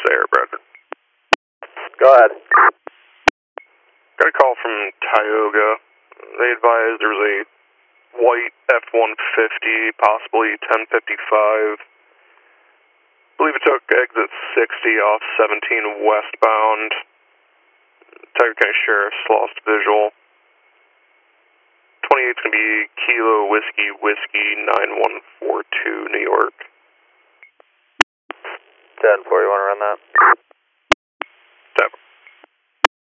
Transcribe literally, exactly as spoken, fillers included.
Air, Bradford. Go ahead. Got a call from Tioga. They advised there was a white F one fifty, possibly ten fifty-five. I believe it took exit sixty off seventeen westbound. Tioga County Sheriff's lost visual. twenty-eight's going to be Kilo Whiskey Whiskey nine one four two, New York. ten four, you want to run that?